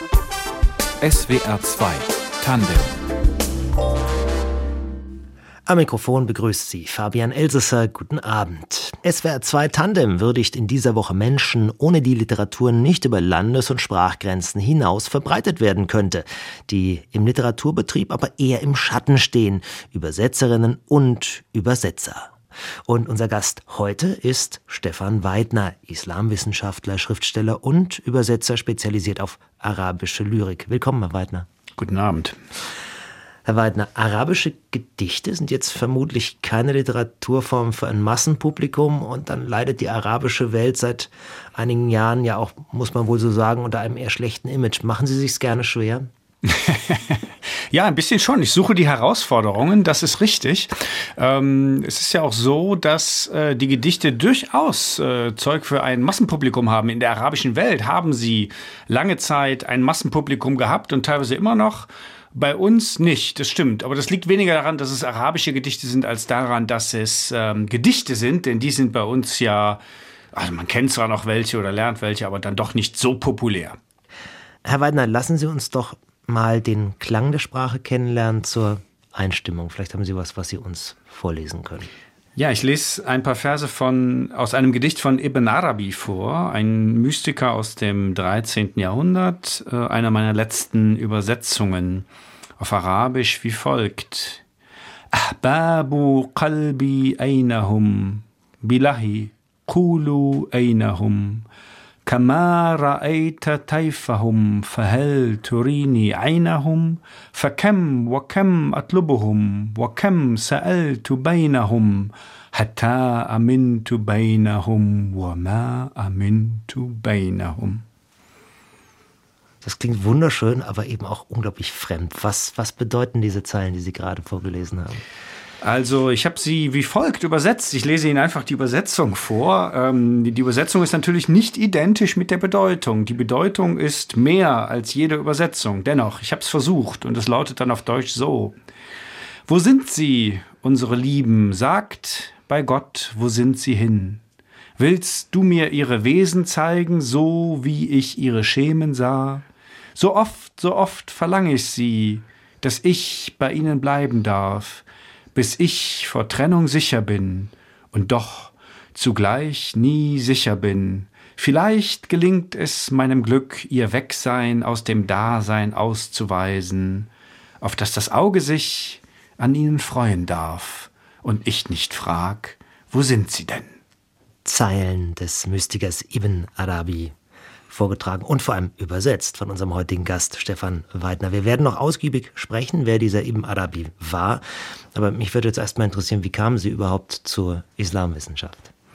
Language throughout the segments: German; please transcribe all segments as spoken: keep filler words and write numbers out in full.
S W R zwei Tandem. Am Mikrofon begrüßt Sie Fabian Elsesser. Guten Abend. S W R zwei Tandem würdigt in dieser Woche Menschen, ohne die Literatur nicht über Landes- und Sprachgrenzen hinaus verbreitet werden könnte, die im Literaturbetrieb aber eher im Schatten stehen, Übersetzerinnen und Übersetzer. Und unser Gast heute ist Stefan Weidner, Islamwissenschaftler, Schriftsteller und Übersetzer, spezialisiert auf arabische Lyrik. Willkommen, Herr Weidner. Guten Abend. Herr Weidner, arabische Gedichte sind jetzt vermutlich keine Literaturform für ein Massenpublikum und dann leidet die arabische Welt seit einigen Jahren ja auch, muss man wohl so sagen, unter einem eher schlechten Image. Machen Sie sich's gerne schwer? Ja, ein bisschen schon. Ich suche die Herausforderungen, das ist richtig. Ähm, es ist ja auch so, dass äh, die Gedichte durchaus äh, Zeug für ein Massenpublikum haben. In der arabischen Welt haben sie lange Zeit ein Massenpublikum gehabt und teilweise immer noch. Bei uns nicht, das stimmt. Aber das liegt weniger daran, dass es arabische Gedichte sind, als daran, dass es ähm, Gedichte sind. Denn die sind bei uns ja, also man kennt zwar noch welche oder lernt welche, aber dann doch nicht so populär. Herr Weidner, lassen Sie uns doch mal den Klang der Sprache kennenlernen zur Einstimmung. Vielleicht haben Sie was, was Sie uns vorlesen können. Ja, ich lese ein paar Verse von, aus einem Gedicht von Ibn Arabi vor, ein Mystiker aus dem dreizehnten Jahrhundert, äh, einer meiner letzten Übersetzungen auf Arabisch wie folgt. Ahbabu qalbi aynahum, bilahi qulu aynahum, kama ra'ayta tayfahum, fahal turini aynahum, fakam wa kam atlubuhum, wa kam sa'altu baynahum, hatta amintu baynahum, wa ma amintu baynahum. Das klingt wunderschön, aber eben auch unglaublich fremd. Was, was bedeuten diese Zeilen, die Sie gerade vorgelesen haben? Also ich habe sie wie folgt übersetzt. Ich lese Ihnen einfach die Übersetzung vor. Ähm, die, die Übersetzung ist natürlich nicht identisch mit der Bedeutung. Die Bedeutung ist mehr als jede Übersetzung. Dennoch, ich habe es versucht und es lautet dann auf Deutsch so. Wo sind sie, unsere Lieben? Sagt bei Gott, wo sind sie hin? Willst du mir ihre Wesen zeigen, so wie ich ihre Schemen sah? So oft, so oft verlange ich sie, dass ich bei ihnen bleiben darf, bis ich vor Trennung sicher bin und doch zugleich nie sicher bin. Vielleicht gelingt es meinem Glück, ihr Wegsein aus dem Dasein auszuweisen, auf dass das Auge sich an ihnen freuen darf und ich nicht frag, wo sind sie denn? Zeilen des Mystikers Ibn Arabi, vorgetragen und vor allem übersetzt von unserem heutigen Gast Stefan Weidner. Wir werden noch ausgiebig sprechen, wer dieser Ibn Arabi war. Aber mich würde jetzt erstmal interessieren, wie kamen Sie überhaupt zur Islamwissenschaft?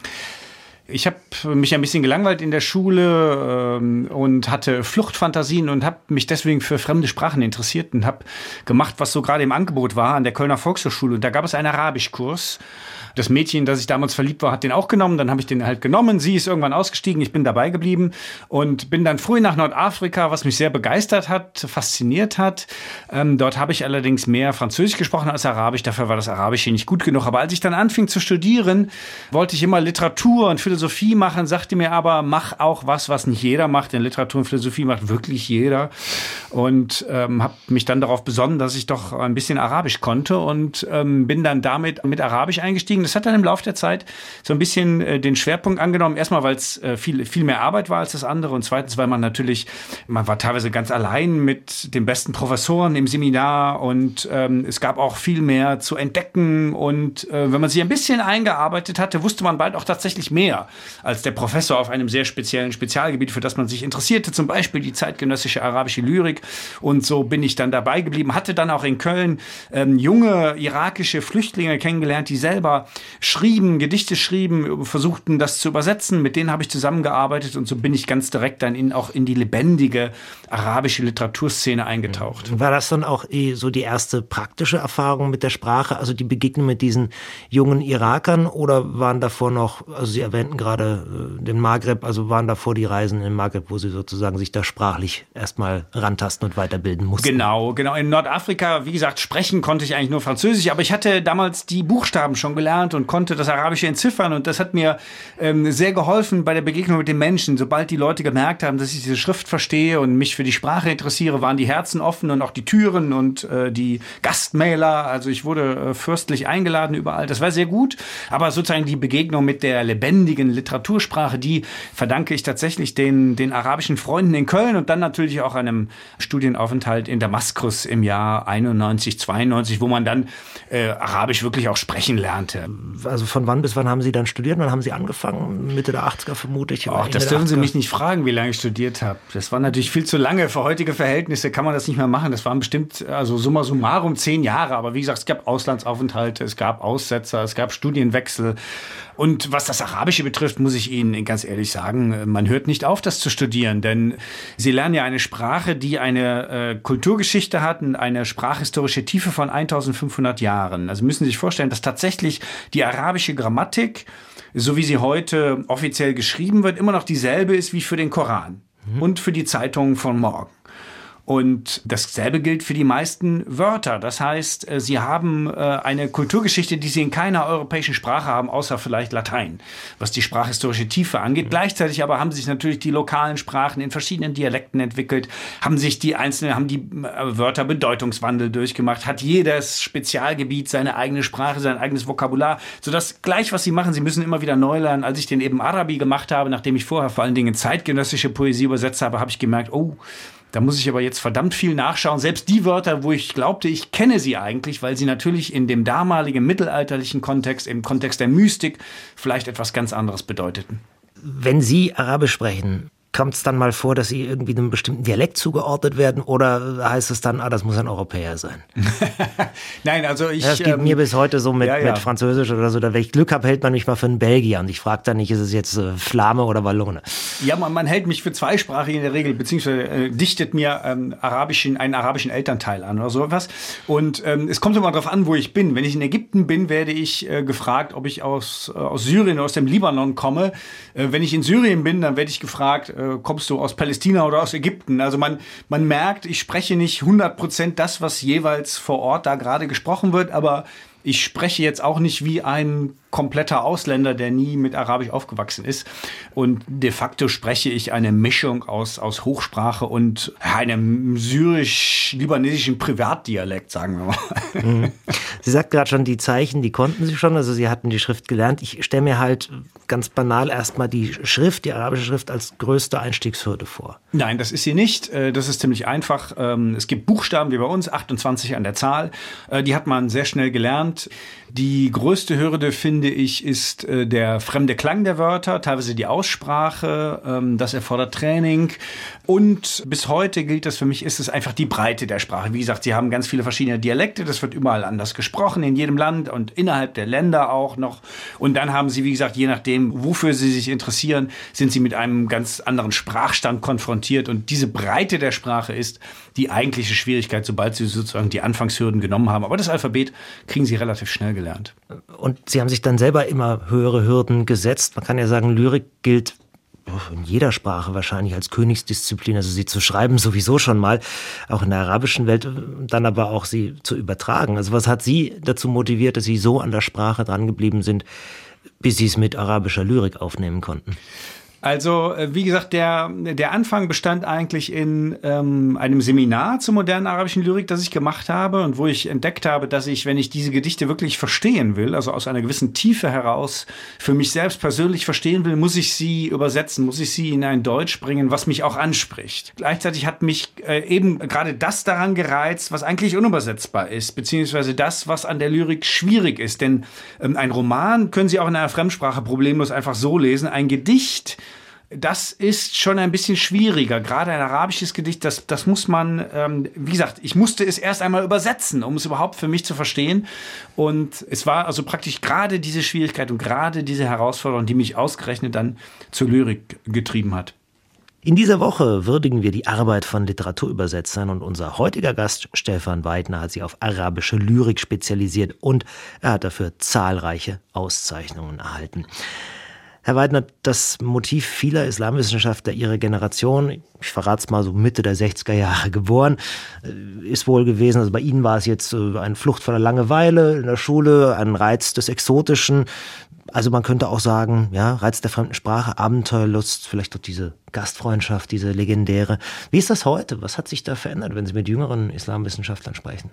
Ich habe mich ein bisschen gelangweilt in der Schule ähm, und hatte Fluchtfantasien und habe mich deswegen für fremde Sprachen interessiert und habe gemacht, was so gerade im Angebot war an der Kölner Volkshochschule. Und da gab es einen Arabischkurs. Das Mädchen, das ich damals verliebt war, hat den auch genommen. Dann habe ich den halt genommen. Sie ist irgendwann ausgestiegen. Ich bin dabei geblieben und bin dann früh nach Nordafrika, was mich sehr begeistert hat, fasziniert hat. Ähm, dort habe ich allerdings mehr Französisch gesprochen als Arabisch. Dafür war das Arabische nicht gut genug. Aber als ich dann anfing zu studieren, wollte ich immer Literatur und Philosophie machen, sagte mir aber, mach auch was, was nicht jeder macht. Denn Literatur und Philosophie macht wirklich jeder. Und ähm, habe mich dann darauf besonnen, dass ich doch ein bisschen Arabisch konnte und ähm, bin dann damit mit Arabisch eingestiegen. Das hat dann im Laufe der Zeit so ein bisschen äh, den Schwerpunkt angenommen. Erstmal, weil es äh, viel, viel mehr Arbeit war als das andere. Und zweitens, weil man natürlich, man war teilweise ganz allein mit den besten Professoren im Seminar. Und ähm, es gab auch viel mehr zu entdecken. Und äh, wenn man sich ein bisschen eingearbeitet hatte, wusste man bald auch tatsächlich mehr als der Professor auf einem sehr speziellen Spezialgebiet, für das man sich interessierte. Zum Beispiel die zeitgenössische arabische Lyrik. Und so bin ich dann dabei geblieben. Hatte dann auch in Köln ähm, junge irakische Flüchtlinge kennengelernt, die selber schrieben, Gedichte schrieben, versuchten das zu übersetzen. Mit denen habe ich zusammengearbeitet und so bin ich ganz direkt dann in, auch in die lebendige arabische Literaturszene eingetaucht. War das dann auch so die erste praktische Erfahrung mit der Sprache, also die Begegnung mit diesen jungen Irakern, oder waren davor noch, also Sie erwähnten gerade den Maghreb, also waren davor die Reisen im Maghreb, wo Sie sozusagen sich da sprachlich erstmal rantasten antasten und weiterbilden mussten. Genau, genau. In Nordafrika, wie gesagt, sprechen konnte ich eigentlich nur Französisch, aber ich hatte damals die Buchstaben schon gelernt und konnte das Arabische entziffern und das hat mir ähm, sehr geholfen bei der Begegnung mit den Menschen. Sobald die Leute gemerkt haben, dass ich diese Schrift verstehe und mich für die Sprache interessiere, waren die Herzen offen und auch die Türen und äh, die Gastmäler. Also ich wurde äh, fürstlich eingeladen überall. Das war sehr gut, aber sozusagen die Begegnung mit der lebendigen Literatursprache, die verdanke ich tatsächlich den, den arabischen Freunden in Köln und dann natürlich auch einem Studienaufenthalt in Damaskus im Jahr einundneunzig, zweiundneunzig, wo man dann äh, Arabisch wirklich auch sprechen lernte. Also von wann bis wann haben Sie dann studiert? Wann haben Sie angefangen? Mitte der achtziger vermute ich? Ach, das dürfen Sie mich nicht fragen, wie lange ich studiert habe. Das war natürlich viel zu lange. Für heutige Verhältnisse kann man das nicht mehr machen. Das waren bestimmt, also summa summarum, zehn Jahre. Aber wie gesagt, es gab Auslandsaufenthalte, es gab Aussetzer, es gab Studienwechsel. Und was das Arabische betrifft, muss ich Ihnen ganz ehrlich sagen, man hört nicht auf, das zu studieren. Denn Sie lernen ja eine Sprache, die eine äh, Kulturgeschichte hat und eine sprachhistorische Tiefe von eintausendfünfhundert Jahren. Also müssen Sie sich vorstellen, dass tatsächlich die arabische Grammatik, so wie sie heute offiziell geschrieben wird, immer noch dieselbe ist wie für den Koran mhm. und für die Zeitungen von morgen. Und dasselbe gilt für die meisten Wörter. Das heißt, sie haben eine Kulturgeschichte, die sie in keiner europäischen Sprache haben, außer vielleicht Latein, was die sprachhistorische Tiefe angeht. Mhm. Gleichzeitig aber haben sich natürlich die lokalen Sprachen in verschiedenen Dialekten entwickelt, haben sich die einzelnen, haben die Wörter Bedeutungswandel durchgemacht, hat jedes Spezialgebiet seine eigene Sprache, sein eigenes Vokabular, sodass gleich, was sie machen, sie müssen immer wieder neu lernen. Als ich den eben Arabi gemacht habe, nachdem ich vorher vor allen Dingen zeitgenössische Poesie übersetzt habe, habe ich gemerkt, oh, da muss ich aber jetzt verdammt viel nachschauen. Selbst die Wörter, wo ich glaubte, ich kenne sie eigentlich, weil sie natürlich in dem damaligen mittelalterlichen Kontext, im Kontext der Mystik, vielleicht etwas ganz anderes bedeuteten. Wenn Sie Arabisch sprechen, kommt es dann mal vor, dass Sie irgendwie einem bestimmten Dialekt zugeordnet werden oder heißt es dann, ah, das muss ein Europäer sein? Nein, also ich... Das geht ähm, mir bis heute so mit, ja, ja. mit Französisch oder so. Da, wenn ich Glück habe, hält man mich mal für einen Belgier und ich frage dann nicht, ist es jetzt äh, Flame oder Wallone? Ja, man, man hält mich für zweisprachig in der Regel, beziehungsweise äh, dichtet mir ähm, arabischen, einen arabischen Elternteil an oder sowas. Und ähm, es kommt immer darauf an, wo ich bin. Wenn ich in Ägypten bin, werde ich äh, gefragt, ob ich aus, äh, aus Syrien oder aus dem Libanon komme. Äh, wenn ich in Syrien bin, dann werde ich gefragt, äh, kommst du aus Palästina oder aus Ägypten? Also man, man merkt, ich spreche nicht hundert Prozent das, was jeweils vor Ort da gerade gesprochen wird, aber ich spreche jetzt auch nicht wie ein kompletter Ausländer, der nie mit Arabisch aufgewachsen ist. Und de facto spreche ich eine Mischung aus, aus Hochsprache und einem syrisch-libanesischen Privatdialekt, sagen wir mal. Sie sagt gerade schon, die Zeichen, die konnten Sie schon, also Sie hatten die Schrift gelernt. Ich stelle mir halt ganz banal erstmal die Schrift, die arabische Schrift als größte Einstiegshürde vor. Nein, das ist sie nicht. Das ist ziemlich einfach. Es gibt Buchstaben wie bei uns, achtundzwanzig an der Zahl. Die hat man sehr schnell gelernt. Die größte Hürde, finde ich, ist äh, der fremde Klang der Wörter, teilweise die Aussprache, ähm, das erfordert Training. Und bis heute gilt das für mich, ist es einfach die Breite der Sprache. Wie gesagt, sie haben ganz viele verschiedene Dialekte, das wird überall anders gesprochen, in jedem Land und innerhalb der Länder auch noch. Und dann haben sie, wie gesagt, je nachdem, wofür sie sich interessieren, sind sie mit einem ganz anderen Sprachstand konfrontiert. Und diese Breite der Sprache ist die eigentliche Schwierigkeit, sobald sie sozusagen die Anfangshürden genommen haben. Aber das Alphabet kriegen sie relativ schnell gelernt. Und Sie haben sich dann selber immer höhere Hürden gesetzt. Man kann ja sagen, Lyrik gilt in jeder Sprache wahrscheinlich als Königsdisziplin, also sie zu schreiben sowieso schon mal, auch in der arabischen Welt, dann aber auch sie zu übertragen. Also was hat Sie dazu motiviert, dass Sie so an der Sprache dran geblieben sind, bis Sie es mit arabischer Lyrik aufnehmen konnten? Also, wie gesagt, der, der Anfang bestand eigentlich in ähm, einem Seminar zur modernen arabischen Lyrik, das ich gemacht habe und wo ich entdeckt habe, dass ich, wenn ich diese Gedichte wirklich verstehen will, also aus einer gewissen Tiefe heraus für mich selbst persönlich verstehen will, muss ich sie übersetzen, muss ich sie in ein Deutsch bringen, was mich auch anspricht. Gleichzeitig hat mich äh, eben gerade das daran gereizt, was eigentlich unübersetzbar ist, beziehungsweise das, was an der Lyrik schwierig ist. Denn ähm, ein Roman können Sie auch in einer Fremdsprache problemlos einfach so lesen. Ein Gedicht, das ist schon ein bisschen schwieriger. Gerade ein arabisches Gedicht, das, das muss man, ähm, wie gesagt, ich musste es erst einmal übersetzen, um es überhaupt für mich zu verstehen. Und es war also praktisch gerade diese Schwierigkeit und gerade diese Herausforderung, die mich ausgerechnet dann zur Lyrik getrieben hat. In dieser Woche würdigen wir die Arbeit von Literaturübersetzern und unser heutiger Gast, Stefan Weidner, hat sich auf arabische Lyrik spezialisiert und er hat dafür zahlreiche Auszeichnungen erhalten. Herr Weidner, das Motiv vieler Islamwissenschaftler ihrer Generation, ich verrate es mal so Mitte der sechziger Jahre geboren, ist wohl gewesen, also bei Ihnen war es jetzt eine Flucht vor der Langeweile in der Schule, ein Reiz des Exotischen. Also man könnte auch sagen, ja, Reiz der fremden Sprache, Abenteuerlust, vielleicht auch diese Gastfreundschaft, diese legendäre. Wie ist das heute? Was hat sich da verändert, wenn Sie mit jüngeren Islamwissenschaftlern sprechen?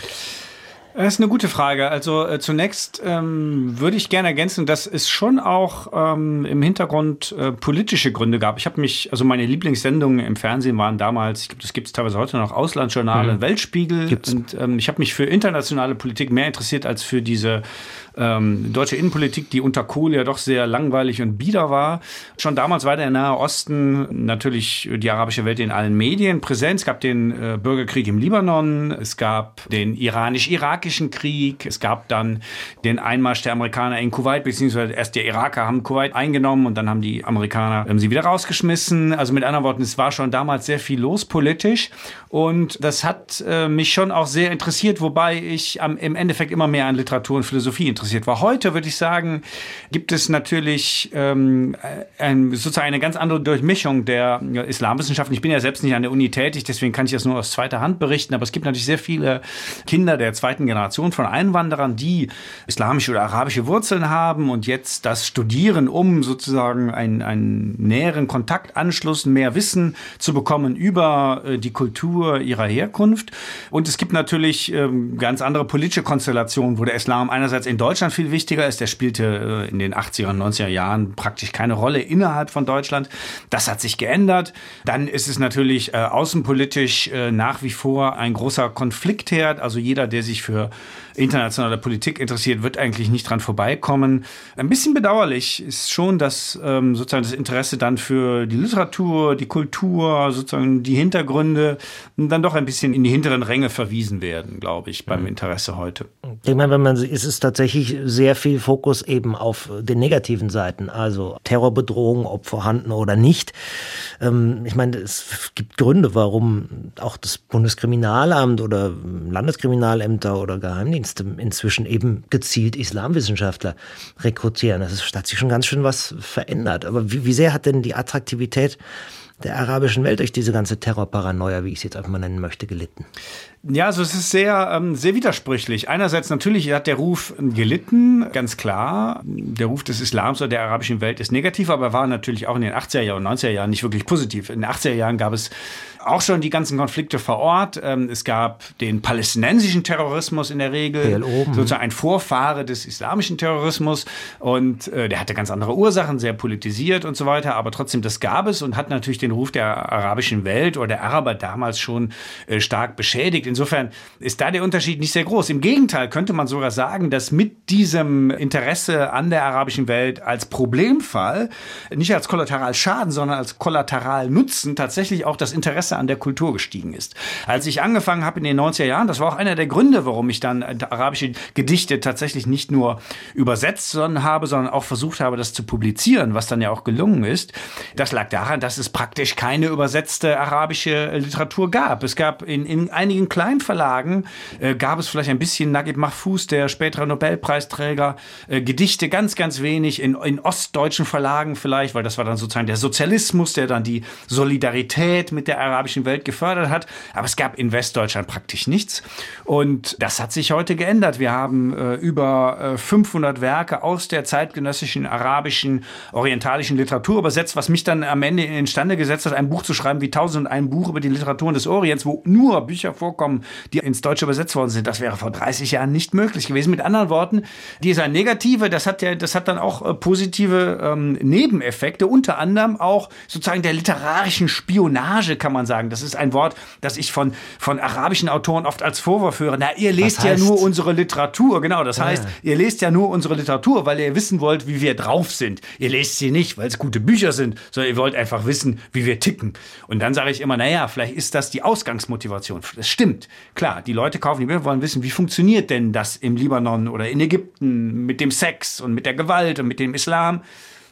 Das ist eine gute Frage. Also äh, zunächst ähm, würde ich gerne ergänzen, dass es schon auch ähm, im Hintergrund äh, politische Gründe gab. Ich habe mich, also meine Lieblingssendungen im Fernsehen waren damals, ich glaube, das gibt es teilweise heute noch, Auslandsjournale, mhm. Weltspiegel. Gibt's. Und ähm, ich habe mich für internationale Politik mehr interessiert als für diese ähm, deutsche Innenpolitik, die unter Kohl ja doch sehr langweilig und bieder war. Schon damals war der Nahe Osten natürlich die arabische Welt in allen Medien präsent. Es gab den äh, Bürgerkrieg im Libanon, es gab den iranisch-irakischen Krieg, es gab dann den Einmarsch der Amerikaner in Kuwait, beziehungsweise erst die Iraker haben Kuwait eingenommen und dann haben die Amerikaner ähm, sie wieder rausgeschmissen. Also mit anderen Worten, es war schon damals sehr viel los politisch und das hat äh, mich schon auch sehr interessiert, wobei ich am, im Endeffekt immer mehr an Literatur und Philosophie interessiert war. Heute würde ich sagen, gibt es natürlich ähm, ein, sozusagen eine ganz andere Durchmischung der ja, Islamwissenschaften. Ich bin ja selbst nicht an der Uni tätig, deswegen kann ich das nur aus zweiter Hand berichten, aber es gibt natürlich sehr viele Kinder der zweiten Generation von Einwanderern, die islamische oder arabische Wurzeln haben und jetzt das studieren, um sozusagen einen, einen näheren Kontaktanschluss, mehr Wissen zu bekommen über äh, die Kultur ihrer Herkunft. Und es gibt natürlich ähm, ganz andere politische Konstellationen, wo der Islam einerseits in Deutschland viel wichtiger ist. Der spielte äh, in den achtziger und neunziger Jahren praktisch keine Rolle innerhalb von Deutschland. Das hat sich geändert. Dann ist es natürlich äh, außenpolitisch äh, nach wie vor ein großer Konfliktherd. Also jeder, der sich für internationale Politik interessiert, wird eigentlich nicht dran vorbeikommen. Ein bisschen bedauerlich ist schon, dass ähm, sozusagen das Interesse dann für die Literatur, die Kultur, sozusagen die Hintergründe dann doch ein bisschen in die hinteren Ränge verwiesen werden, glaube ich, beim Interesse heute. Ich meine, wenn man es ist tatsächlich sehr viel Fokus eben auf den negativen Seiten, also Terrorbedrohung, ob vorhanden oder nicht. Ähm, ich meine, es gibt Gründe, warum auch das Bundeskriminalamt oder Landeskriminalämter oder Geheimdienste inzwischen eben gezielt Islamwissenschaftler rekrutieren. Das ist, hat sich schon ganz schön was verändert. Aber wie, wie sehr hat denn die Attraktivität der arabischen Welt durch diese ganze Terrorparanoia, wie ich es jetzt einfach mal nennen möchte, gelitten? Ja, also es ist sehr, ähm, sehr widersprüchlich. Einerseits natürlich hat der Ruf gelitten, ganz klar. Der Ruf des Islams oder der arabischen Welt ist negativ, aber war natürlich auch in den achtziger Jahren und neunziger Jahren nicht wirklich positiv. In den achtziger Jahren gab es auch schon die ganzen Konflikte vor Ort. Ähm, es gab den palästinensischen Terrorismus in der Regel, P L O, sozusagen ein Vorfahre des islamischen Terrorismus. Und äh, der hatte ganz andere Ursachen, sehr politisiert und so weiter. Aber trotzdem, das gab es und hat natürlich den Ruf der arabischen Welt oder der Araber damals schon äh, stark beschädigt. Insofern ist da der Unterschied nicht sehr groß. Im Gegenteil könnte man sogar sagen, dass mit diesem Interesse an der arabischen Welt als Problemfall, nicht als Kollateralschaden, sondern als Kollateralnutzen tatsächlich auch das Interesse an der Kultur gestiegen ist. Als ich angefangen habe in den neunziger Jahren, das war auch einer der Gründe, warum ich dann arabische Gedichte tatsächlich nicht nur übersetzt sondern habe, sondern auch versucht habe, das zu publizieren, was dann ja auch gelungen ist. Das lag daran, dass es praktisch keine übersetzte arabische Literatur gab. Es gab in, in einigen Kleinverlagen äh, gab es vielleicht ein bisschen Naguib Mahfouz, der spätere Nobelpreisträger, äh, Gedichte ganz, ganz wenig, in, in ostdeutschen Verlagen vielleicht, weil das war dann sozusagen der Sozialismus, der dann die Solidarität mit der arabischen Welt gefördert hat. Aber es gab in Westdeutschland praktisch nichts. Und das hat sich heute geändert. Wir haben äh, über äh, fünfhundert Werke aus der zeitgenössischen arabischen, orientalischen Literatur übersetzt, was mich dann am Ende instande gesetzt hat, ein Buch zu schreiben wie Tausend und ein Buch über die Literaturen des Orients, wo nur Bücher vorkommen, die ins Deutsche übersetzt worden sind. Das wäre vor dreißig Jahren nicht möglich gewesen. Mit anderen Worten, dieser Negative, das hat ja, das hat dann auch äh, positive ähm, Nebeneffekte, unter anderem auch sozusagen der literarischen Spionage, kann man sagen. Das ist ein Wort, das ich von, von arabischen Autoren oft als Vorwurf höre. Na, ihr lest ja nur unsere Literatur. Genau, das heißt, ja. ihr lest ja nur unsere Literatur, weil ihr wissen wollt, wie wir drauf sind. Ihr lest sie nicht, weil es gute Bücher sind, sondern ihr wollt einfach wissen, wie wir ticken. Und dann sage ich immer, naja, vielleicht ist das die Ausgangsmotivation. Das stimmt. Klar, die Leute kaufen die Bücher, wollen wissen, wie funktioniert denn das im Libanon oder in Ägypten mit dem Sex und mit der Gewalt und mit dem Islam.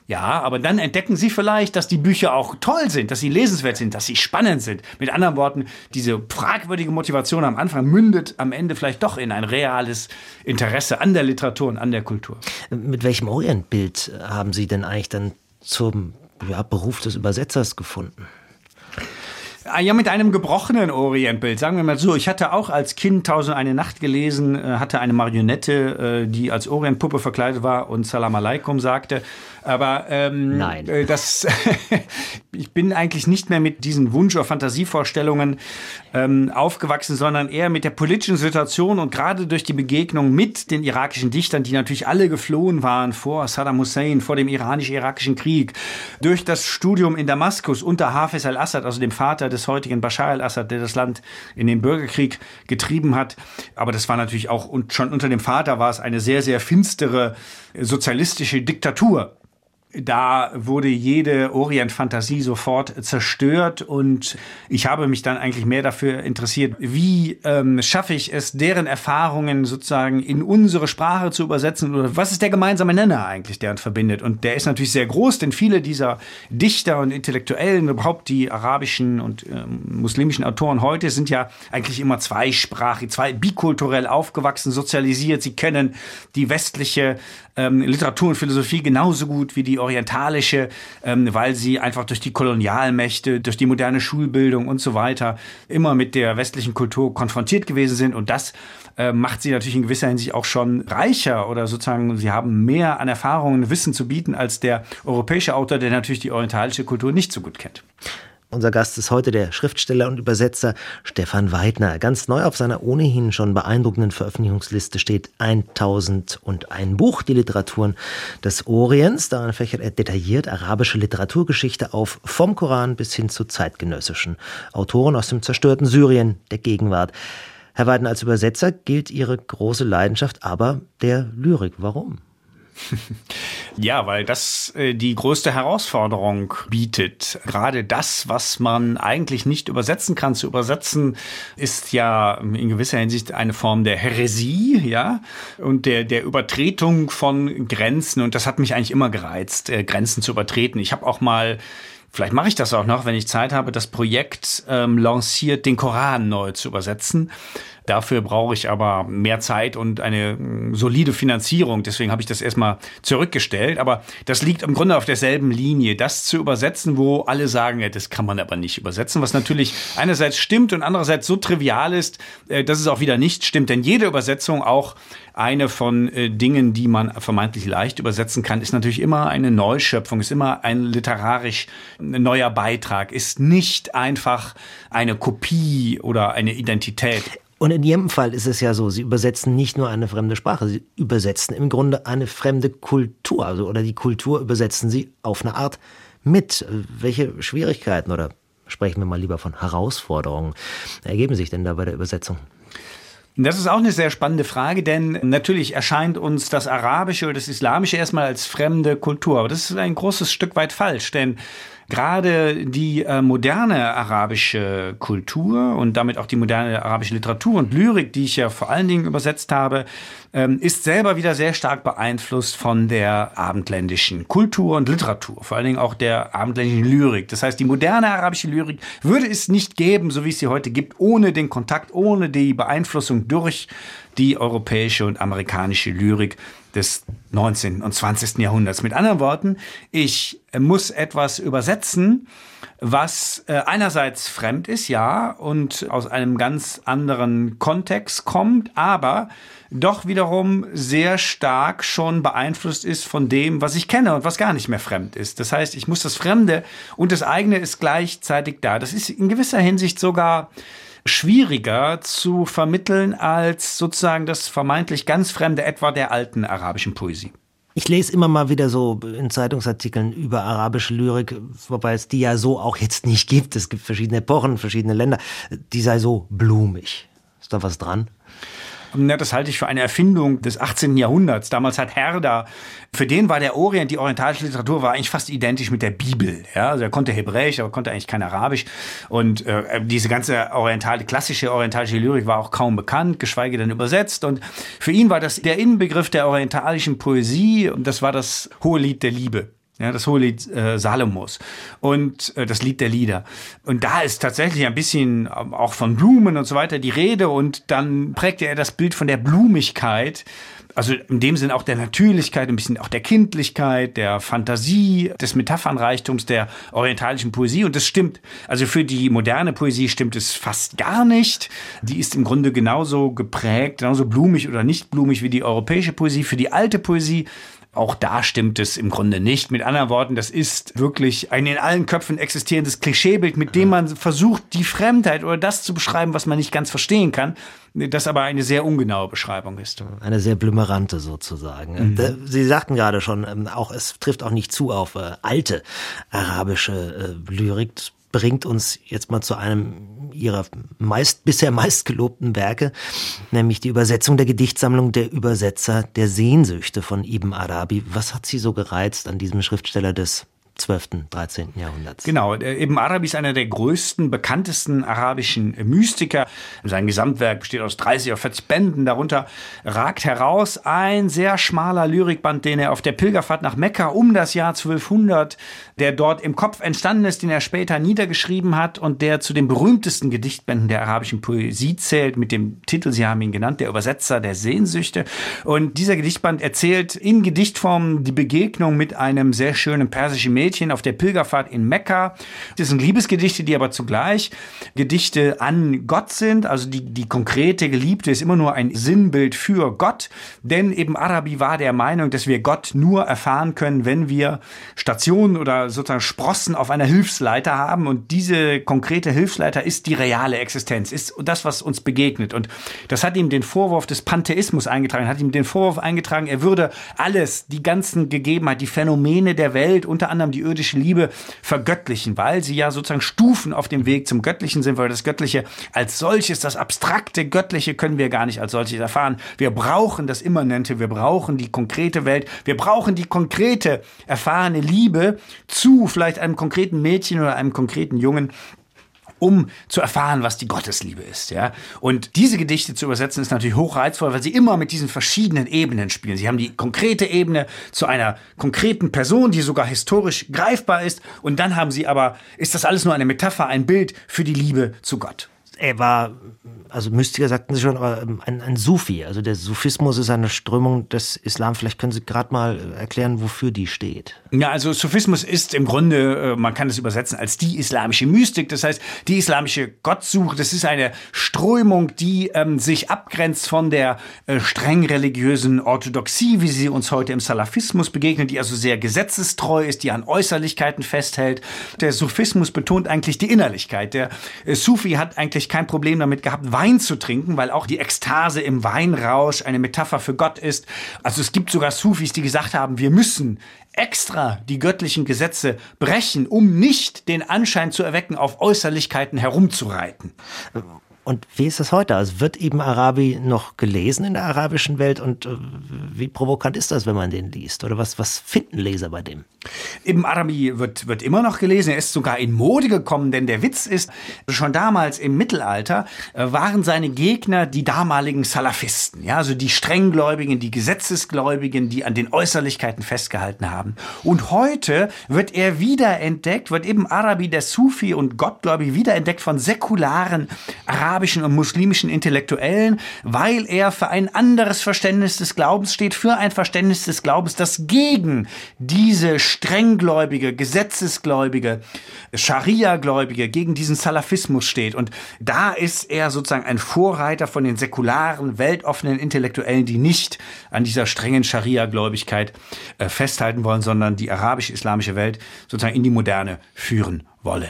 Ja, aber dann entdecken Sie vielleicht, dass die Bücher auch toll sind, dass sie lesenswert sind, dass sie spannend sind. Mit anderen Worten, diese fragwürdige Motivation am Anfang mündet am Ende vielleicht doch in ein reales Interesse an der Literatur und an der Kultur. Mit welchem Orientbild haben Sie denn eigentlich dann zum ja, Beruf des Übersetzers gefunden? Ja, mit einem gebrochenen Orientbild, sagen wir mal so. Ich hatte auch als Kind Tausend und eine Nacht gelesen, hatte eine Marionette, die als Orientpuppe verkleidet war und Salam Aleikum sagte. Aber ähm, Nein. das, ich bin eigentlich nicht mehr mit diesen Wunsch- oder Fantasievorstellungen ähm, aufgewachsen, sondern eher mit der politischen Situation und gerade durch die Begegnung mit den irakischen Dichtern, die natürlich alle geflohen waren vor Saddam Hussein, vor dem iranisch-irakischen Krieg, durch das Studium in Damaskus unter Hafez al-Assad, also dem Vater des heutigen Bashar al-Assad, der das Land in den Bürgerkrieg getrieben hat. Aber das war natürlich auch, und schon unter dem Vater war es eine sehr, sehr finstere sozialistische Diktatur. Da wurde jede Orient-Fantasie sofort zerstört und ich habe mich dann eigentlich mehr dafür interessiert, wie ähm, schaffe ich es, deren Erfahrungen sozusagen in unsere Sprache zu übersetzen oder was ist der gemeinsame Nenner eigentlich, der uns verbindet. Und der ist natürlich sehr groß, denn viele dieser Dichter und Intellektuellen, überhaupt die arabischen und ähm, muslimischen Autoren heute sind ja eigentlich immer zweisprachig, zwei bikulturell aufgewachsen, sozialisiert. Sie kennen die westliche ähm, Literatur und Philosophie genauso gut wie die orientalische, ähm, weil sie einfach durch die Kolonialmächte, durch die moderne Schulbildung und so weiter immer mit der westlichen Kultur konfrontiert gewesen sind. Und das äh, macht sie natürlich in gewisser Hinsicht auch schon reicher oder sozusagen, sie haben mehr an Erfahrungen, Wissen zu bieten als der europäische Autor, der natürlich die orientalische Kultur nicht so gut kennt. Unser Gast ist heute der Schriftsteller und Übersetzer Stefan Weidner. Ganz neu auf seiner ohnehin schon beeindruckenden Veröffentlichungsliste steht tausendundeins Buch, die Literaturen des Orients. Darin fächert er detailliert arabische Literaturgeschichte auf, vom Koran bis hin zu zeitgenössischen Autoren aus dem zerstörten Syrien der Gegenwart. Herr Weidner, als Übersetzer gilt Ihre große Leidenschaft aber der Lyrik. Warum? Ja, weil das äh, die größte Herausforderung bietet. Gerade das, was man eigentlich nicht übersetzen kann, zu übersetzen, ist ja in gewisser Hinsicht eine Form der Häresie, ja, und der der Übertretung von Grenzen. Und das hat mich eigentlich immer gereizt, äh, Grenzen zu übertreten. Ich habe auch mal Vielleicht mache ich das auch noch, wenn ich Zeit habe, das Projekt ähm, lanciert, den Koran neu zu übersetzen. Dafür brauche ich aber mehr Zeit und eine mh, solide Finanzierung. Deswegen habe ich das erstmal zurückgestellt. Aber das liegt im Grunde auf derselben Linie, das zu übersetzen, wo alle sagen, ja, das kann man aber nicht übersetzen. Was natürlich einerseits stimmt und andererseits so trivial ist, äh, dass es auch wieder nicht stimmt. Denn jede Übersetzung, auch eine von äh, Dingen, die man vermeintlich leicht übersetzen kann, ist natürlich immer eine Neuschöpfung, ist immer ein literarisch neuer Beitrag, ist nicht einfach eine Kopie oder eine Identität. Und in Ihrem Fall ist es ja so, Sie übersetzen nicht nur eine fremde Sprache, Sie übersetzen im Grunde eine fremde Kultur, also oder die Kultur übersetzen Sie auf eine Art mit. Welche Schwierigkeiten oder sprechen wir mal lieber von Herausforderungen ergeben sich denn da bei der Übersetzung? Das ist auch eine sehr spannende Frage, denn natürlich erscheint uns das Arabische oder das Islamische erstmal als fremde Kultur. Aber das ist ein großes Stück weit falsch, denn gerade die äh, moderne arabische Kultur und damit auch die moderne arabische Literatur und Lyrik, die ich ja vor allen Dingen übersetzt habe, ähm, ist selber wieder sehr stark beeinflusst von der abendländischen Kultur und Literatur, vor allen Dingen auch der abendländischen Lyrik. Das heißt, die moderne arabische Lyrik würde es nicht geben, so wie es sie heute gibt, ohne den Kontakt, ohne die Beeinflussung durch die europäische und amerikanische Lyrik des neunzehnten und zwanzigsten Jahrhunderts. Mit anderen Worten, ich muss etwas übersetzen, was äh, einerseits fremd ist, ja, und aus einem ganz anderen Kontext kommt, aber doch wiederum sehr stark schon beeinflusst ist von dem, was ich kenne und was gar nicht mehr fremd ist. Das heißt, ich muss das Fremde und das eigene ist gleichzeitig da. Das ist in gewisser Hinsicht sogar schwieriger zu vermitteln als sozusagen das vermeintlich ganz Fremde, etwa der alten arabischen Poesie. Ich lese immer mal wieder so in Zeitungsartikeln über arabische Lyrik, wobei es die ja so auch jetzt nicht gibt. Es gibt verschiedene Epochen, verschiedene Länder. Die sei so blumig. Ist da was dran? Ja, das halte ich für eine Erfindung des achtzehnten Jahrhunderts. Damals hat Herder, für den war der Orient, die orientalische Literatur war eigentlich fast identisch mit der Bibel. Ja, also er konnte Hebräisch, aber konnte eigentlich kein Arabisch. Und äh, diese ganze orientale, klassische orientalische Lyrik war auch kaum bekannt, geschweige denn übersetzt. Und für ihn war das der Inbegriff der orientalischen Poesie und das war das Hohelied der Liebe. Ja, das Hohelied äh, Salomos und äh, das Lied der Lieder. Und da ist tatsächlich ein bisschen auch von Blumen und so weiter die Rede und dann prägte er das Bild von der Blumigkeit, also in dem Sinn auch der Natürlichkeit, ein bisschen auch der Kindlichkeit, der Fantasie, des Metaphernreichtums der orientalischen Poesie. Und das stimmt. Also für die moderne Poesie stimmt es fast gar nicht. Die ist im Grunde genauso geprägt, genauso blumig oder nicht blumig wie die europäische Poesie. Für die alte Poesie, auch da stimmt es im Grunde nicht. Mit anderen Worten, das ist wirklich ein in allen Köpfen existierendes Klischeebild, mit dem man versucht, die Fremdheit oder das zu beschreiben, was man nicht ganz verstehen kann, das aber eine sehr ungenaue Beschreibung ist. Eine sehr blümerante sozusagen. Mhm. Sie sagten gerade schon, auch es trifft auch nicht zu auf äh, alte arabische äh, Lyrik. Das bringt uns jetzt mal zu einem ihrer meist, bisher meistgelobten Werke, nämlich die Übersetzung der Gedichtsammlung Der Übersetzer der Sehnsüchte von Ibn Arabi. Was hat Sie so gereizt an diesem Schriftsteller des zwölften, dreizehnten Jahrhunderts? Genau, Ibn Arabi ist einer der größten, bekanntesten arabischen Mystiker. Sein Gesamtwerk besteht aus dreißig oder vierzig Bänden. Darunter ragt heraus ein sehr schmaler Lyrikband, den er auf der Pilgerfahrt nach Mekka um das Jahr zwölfhundert, der dort im Kopf entstanden ist, den er später niedergeschrieben hat und der zu den berühmtesten Gedichtbänden der arabischen Poesie zählt, mit dem Titel, Sie haben ihn genannt, Der Übersetzer der Sehnsüchte. Und dieser Gedichtband erzählt in Gedichtform die Begegnung mit einem sehr schönen persischen Mädchen auf der Pilgerfahrt in Mekka. Das sind Liebesgedichte, die aber zugleich Gedichte an Gott sind. Also die, die konkrete Geliebte ist immer nur ein Sinnbild für Gott. Denn Ibn Arabi war der Meinung, dass wir Gott nur erfahren können, wenn wir Stationen oder sozusagen Sprossen auf einer Hilfsleiter haben. Und diese konkrete Hilfsleiter ist die reale Existenz, ist das, was uns begegnet. Und das hat ihm den Vorwurf des Pantheismus eingetragen, hat ihm den Vorwurf eingetragen, er würde alles, die ganzen Gegebenheiten, die Phänomene der Welt, unter anderem die irdische Liebe, vergöttlichen, weil sie ja sozusagen Stufen auf dem Weg zum Göttlichen sind, weil das Göttliche als solches, das abstrakte Göttliche können wir gar nicht als solches erfahren. Wir brauchen das Immanente, wir brauchen die konkrete Welt, wir brauchen die konkrete, erfahrene Liebe zu vielleicht einem konkreten Mädchen oder einem konkreten Jungen, um zu erfahren, was die Gottesliebe ist, ja. Und diese Gedichte zu übersetzen ist natürlich hochreizvoll, weil sie immer mit diesen verschiedenen Ebenen spielen. Sie haben die konkrete Ebene zu einer konkreten Person, die sogar historisch greifbar ist. Und dann haben sie aber, ist das alles nur eine Metapher, ein Bild für die Liebe zu Gott. Er war, also Mystiker sagten Sie schon, aber ein, ein Sufi. Also der Sufismus ist eine Strömung des Islam. Vielleicht können Sie gerade mal erklären, wofür die steht. Ja, also Sufismus ist im Grunde, man kann es übersetzen als die islamische Mystik. Das heißt, die islamische Gottsuche, das ist eine Strömung, die ähm, sich abgrenzt von der äh, streng religiösen Orthodoxie, wie sie uns heute im Salafismus begegnet, die also sehr gesetzestreu ist, die an Äußerlichkeiten festhält. Der Sufismus betont eigentlich die Innerlichkeit. Der äh, Sufi hat eigentlich kein Problem damit gehabt, Wein zu trinken, weil auch die Ekstase im Weinrausch eine Metapher für Gott ist. Also es gibt sogar Sufis, die gesagt haben, wir müssen extra die göttlichen Gesetze brechen, um nicht den Anschein zu erwecken, auf Äußerlichkeiten herumzureiten. Und wie ist das heute? Also wird Ibn Arabi noch gelesen in der arabischen Welt und äh, wie provokant ist das, wenn man den liest? Oder was, was finden Leser bei dem? Ibn Arabi wird, wird immer noch gelesen. Er ist sogar in Mode gekommen, denn der Witz ist, schon damals im Mittelalter äh, waren seine Gegner die damaligen Salafisten, ja, also die Strenggläubigen, die Gesetzesgläubigen, die an den Äußerlichkeiten festgehalten haben. Und heute wird er wiederentdeckt, wird Ibn Arabi, der Sufi und Gottgläubige, wiederentdeckt von säkularen arabischen und muslimischen Intellektuellen, weil er für ein anderes Verständnis des Glaubens steht, für ein Verständnis des Glaubens, das gegen diese strenggläubige, gesetzesgläubige, Scharia-Gläubige, gegen diesen Salafismus steht. Und da ist er sozusagen ein Vorreiter von den säkularen, weltoffenen Intellektuellen, die nicht an dieser strengen Scharia-Gläubigkeit äh, festhalten wollen, sondern die arabisch-islamische Welt sozusagen in die Moderne führen wollen.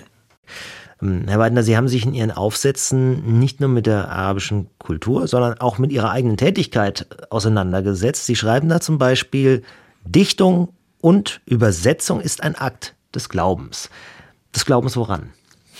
Herr Weidner, Sie haben sich in Ihren Aufsätzen nicht nur mit der arabischen Kultur, sondern auch mit Ihrer eigenen Tätigkeit auseinandergesetzt. Sie schreiben da zum Beispiel, Dichtung und Übersetzung ist ein Akt des Glaubens. Des Glaubens woran?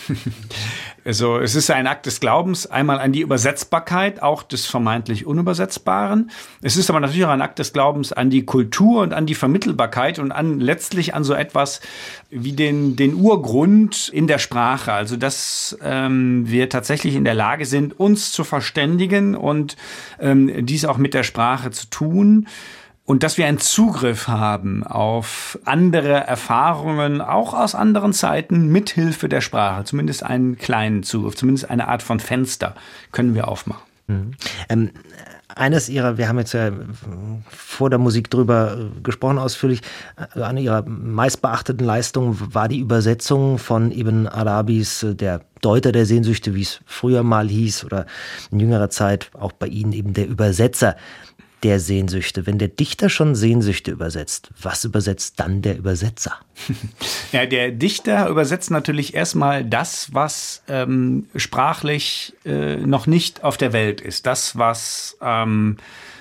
Also es ist ein Akt des Glaubens, einmal an die Übersetzbarkeit, auch des vermeintlich Unübersetzbaren. Es ist aber natürlich auch ein Akt des Glaubens an die Kultur und an die Vermittelbarkeit und an letztlich an so etwas wie den, den Urgrund in der Sprache. Also dass ähm, wir tatsächlich in der Lage sind, uns zu verständigen und ähm, dies auch mit der Sprache zu tun. und dass wir einen Zugriff haben auf andere Erfahrungen, auch aus anderen Zeiten, mithilfe der Sprache. Zumindest einen kleinen Zugriff, zumindest eine Art von Fenster können wir aufmachen. Mhm. Ähm, eines Ihrer, wir haben jetzt ja vor der Musik drüber gesprochen ausführlich, eine Ihrer meistbeachteten Leistungen war die Übersetzung von Ibn Arabis Der Deuter der Sehnsüchte, wie es früher mal hieß, oder in jüngerer Zeit auch bei Ihnen eben der Übersetzer der Sehnsüchte. Wenn der Dichter schon Sehnsüchte übersetzt, was übersetzt dann der Übersetzer? Ja, der Dichter übersetzt natürlich erstmal das, was ähm, sprachlich äh, noch nicht auf der Welt ist. Das, was ähm,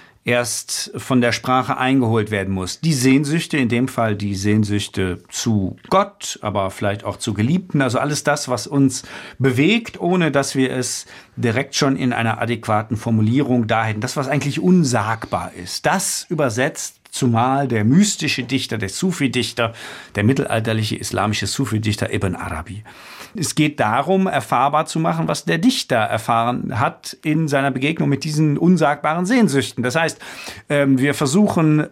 erst von der Sprache eingeholt werden muss. Die Sehnsüchte, in dem Fall die Sehnsüchte zu Gott, aber vielleicht auch zu Geliebten. Also alles das, was uns bewegt, ohne dass wir es direkt schon in einer adäquaten Formulierung da hätten. Das, was eigentlich unsagbar ist. Das übersetzt zumal der mystische Dichter, der Sufi-Dichter, der mittelalterliche islamische Sufi-Dichter Ibn Arabi. Es geht darum, erfahrbar zu machen, was der Dichter erfahren hat in seiner Begegnung mit diesen unsagbaren Sehnsüchten. Das heißt, wir versuchen,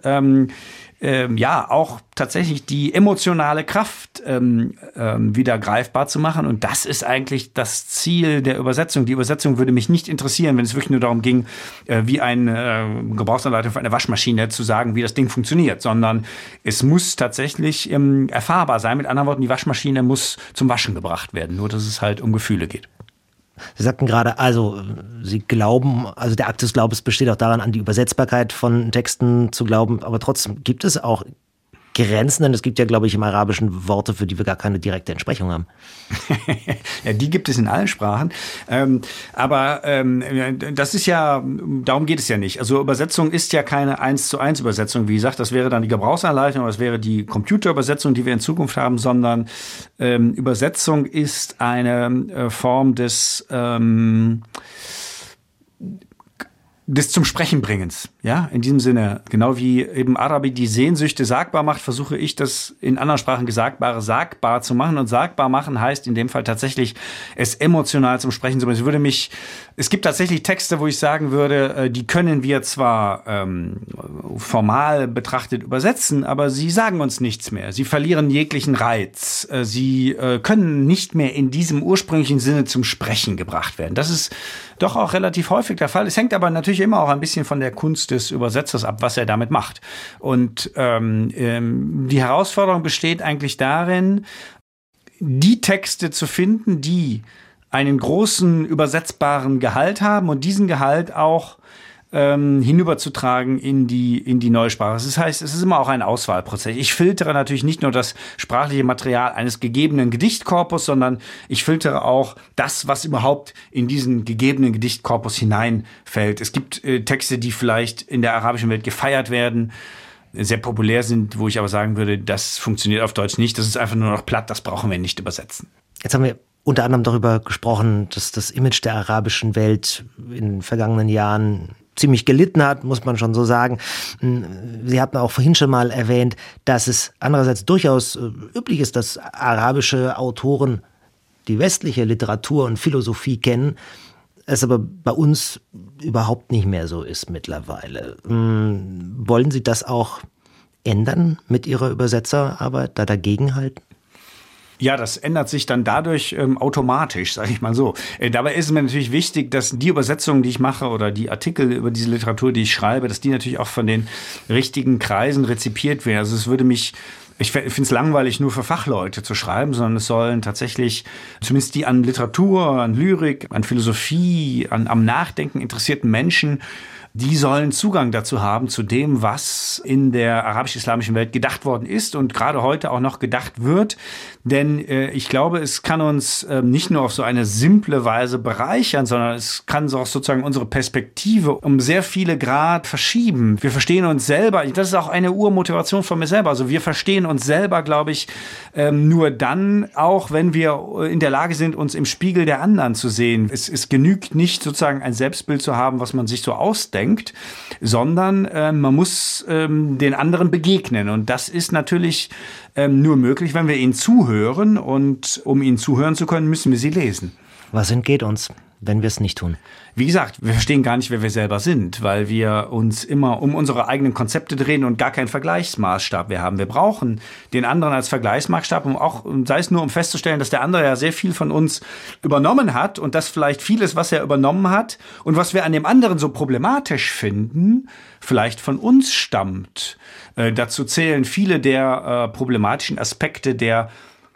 Ähm, ja, auch tatsächlich die emotionale Kraft ähm, ähm, wieder greifbar zu machen. Und das ist eigentlich das Ziel der Übersetzung. Die Übersetzung würde mich nicht interessieren, wenn es wirklich nur darum ging, äh, wie eine äh, Gebrauchsanleitung für eine Waschmaschine zu sagen, wie das Ding funktioniert, sondern es muss tatsächlich ähm, erfahrbar sein. Mit anderen Worten, die Waschmaschine muss zum Waschen gebracht werden, nur dass es halt um Gefühle geht. Sie sagten gerade, also Sie glauben, also der Akt des Glaubens besteht auch daran, an die Übersetzbarkeit von Texten zu glauben, aber trotzdem gibt es auch Grenzen, denn es gibt ja, glaube ich, im Arabischen Worte, für die wir gar keine direkte Entsprechung haben. Ja, die gibt es in allen Sprachen. Ähm, aber ähm, das ist ja, darum geht es ja nicht. Also Übersetzung ist ja keine eins zu eins Übersetzung, wie gesagt, das wäre dann die Gebrauchsanleitung, das wäre die Computerübersetzung, die wir in Zukunft haben, sondern ähm, Übersetzung ist eine äh, Form des ähm, des zum Sprechen bringens, ja, in diesem Sinne. Genau wie eben Arabi die Sehnsüchte sagbar macht, versuche ich das in anderen Sprachen Gesagbare sagbar zu machen. Und sagbar machen heißt in dem Fall tatsächlich, es emotional zum Sprechen zu bringen. Ich würde mich, es gibt tatsächlich Texte, wo ich sagen würde, die können wir zwar ähm, formal betrachtet übersetzen, aber sie sagen uns nichts mehr. Sie verlieren jeglichen Reiz. Sie äh, können nicht mehr in diesem ursprünglichen Sinne zum Sprechen gebracht werden. Das ist doch auch relativ häufig der Fall. Es hängt aber natürlich immer auch ein bisschen von der Kunst des Übersetzers ab, was er damit macht. Und ähm, ähm, die Herausforderung besteht eigentlich darin, die Texte zu finden, die einen großen übersetzbaren Gehalt haben und diesen Gehalt auch ähm, hinüberzutragen in die in die neue Sprache. Das heißt, es ist immer auch ein Auswahlprozess. Ich filtere natürlich nicht nur das sprachliche Material eines gegebenen Gedichtkorpus, sondern ich filtere auch das, was überhaupt in diesen gegebenen Gedichtkorpus hineinfällt. Es gibt äh, Texte, die vielleicht in der arabischen Welt gefeiert werden, sehr populär sind, wo ich aber sagen würde, das funktioniert auf Deutsch nicht. Das ist einfach nur noch platt, das brauchen wir nicht übersetzen. Jetzt haben wir unter anderem darüber gesprochen, dass das Image der arabischen Welt in den vergangenen Jahren ziemlich gelitten hat, muss man schon so sagen. Sie hatten auch vorhin schon mal erwähnt, dass es andererseits durchaus üblich ist, dass arabische Autoren die westliche Literatur und Philosophie kennen, es aber bei uns überhaupt nicht mehr so ist mittlerweile. Wollen Sie das auch ändern mit Ihrer Übersetzerarbeit, da dagegenhalten? Ja, das ändert sich dann dadurch ähm, automatisch, sage ich mal so. Äh, dabei ist es mir natürlich wichtig, dass die Übersetzungen, die ich mache oder die Artikel über diese Literatur, die ich schreibe, dass die natürlich auch von den richtigen Kreisen rezipiert werden. Also es würde mich, ich finde es langweilig, nur für Fachleute zu schreiben, sondern es sollen tatsächlich zumindest die an Literatur, an Lyrik, an Philosophie, an am Nachdenken interessierten Menschen, die sollen Zugang dazu haben, zu dem, was in der arabisch-islamischen Welt gedacht worden ist und gerade heute auch noch gedacht wird. Denn äh, ich glaube, es kann uns äh, nicht nur auf so eine simple Weise bereichern, sondern es kann so auch sozusagen unsere Perspektive um sehr viele Grad verschieben. Wir verstehen uns selber, das ist auch eine Urmotivation von mir selber, also wir verstehen uns selber, glaube ich, ähm, nur dann auch, wenn wir in der Lage sind, uns im Spiegel der anderen zu sehen. Es, es genügt nicht sozusagen ein Selbstbild zu haben, was man sich so ausdenkt, sondern äh, man muss ähm, den anderen begegnen. Und das ist natürlich ähm, nur möglich, wenn wir ihnen zuhören. Und um ihnen zuhören zu können, müssen wir sie lesen. Was entgeht uns? wenn wir es nicht tun? Wie gesagt, wir verstehen gar nicht, wer wir selber sind, weil wir uns immer um unsere eigenen Konzepte drehen und gar keinen Vergleichsmaßstab mehr haben. Wir brauchen den anderen als Vergleichsmaßstab, um auch, sei es nur um festzustellen, dass der andere ja sehr viel von uns übernommen hat und dass vielleicht vieles, was er übernommen hat und was wir an dem anderen so problematisch finden, vielleicht von uns stammt. Äh, dazu zählen viele der äh, problematischen Aspekte der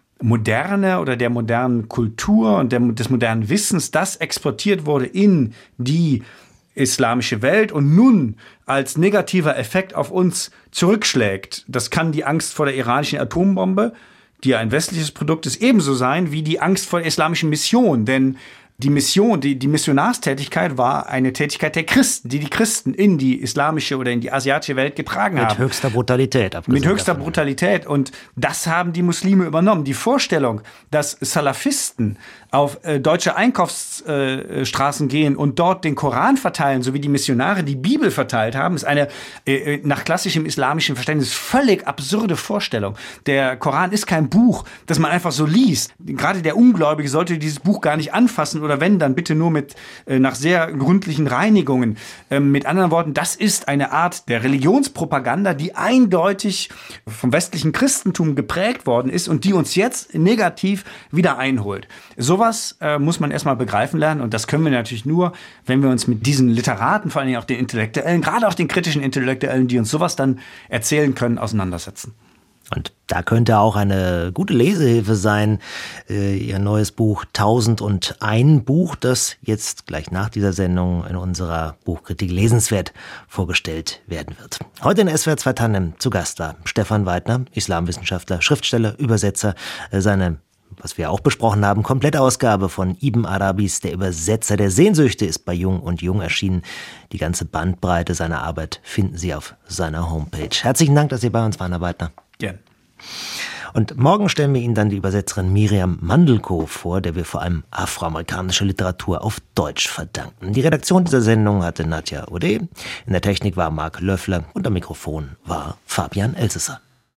Moderne oder der modernen Kultur und der, des modernen Wissens, das exportiert wurde in die islamische Welt und nun als negativer Effekt auf uns zurückschlägt. Das kann die Angst vor der iranischen Atombombe, die ja ein westliches Produkt ist, ebenso sein wie die Angst vor der islamischen Mission. Denn die Mission, die, die Missionarstätigkeit war eine Tätigkeit der Christen, die die Christen in die islamische oder in die asiatische Welt getragen haben. Mit höchster Brutalität. Mit höchster davon. Brutalität. Und das haben die Muslime übernommen. Die Vorstellung, dass Salafisten auf äh, deutsche Einkaufsstraßen äh, gehen und dort den Koran verteilen, so wie die Missionare die Bibel verteilt haben, ist eine äh, nach klassischem islamischen Verständnis völlig absurde Vorstellung. Der Koran ist kein Buch, das man einfach so liest. Gerade der Ungläubige sollte dieses Buch gar nicht anfassen oder wenn, dann bitte nur mit äh, nach sehr gründlichen Reinigungen. Ähm, mit anderen Worten, das ist eine Art der Religionspropaganda, die eindeutig vom westlichen Christentum geprägt worden ist und die uns jetzt negativ wieder einholt. Sowas äh, muss man erstmal begreifen lernen und das können wir natürlich nur, wenn wir uns mit diesen Literaten, vor allen Dingen auch den Intellektuellen, gerade auch den kritischen Intellektuellen, die uns sowas dann erzählen können, auseinandersetzen. Und da könnte auch eine gute Lesehilfe sein, äh, Ihr neues Buch tausend und ein Buch, das jetzt gleich nach dieser Sendung in unserer Buchkritik lesenswert vorgestellt werden wird. Heute in S W R zwei Tandem zu Gast war Stefan Weidner, Islamwissenschaftler, Schriftsteller, Übersetzer. Äh, seine, was wir auch besprochen haben, Komplettausgabe von Ibn Arabis, der Übersetzer der Sehnsüchte, ist bei Jung und Jung erschienen. Die ganze Bandbreite seiner Arbeit finden Sie auf seiner Homepage. Herzlichen Dank, dass Sie bei uns waren, Herr Weidner. Ja. Und morgen stellen wir Ihnen dann die Übersetzerin Miriam Mandelkow vor, der wir vor allem afroamerikanische Literatur auf Deutsch verdanken. Die Redaktion dieser Sendung hatte Nadja Ode, in der Technik war Marc Löffler und am Mikrofon war Fabian Elsesser.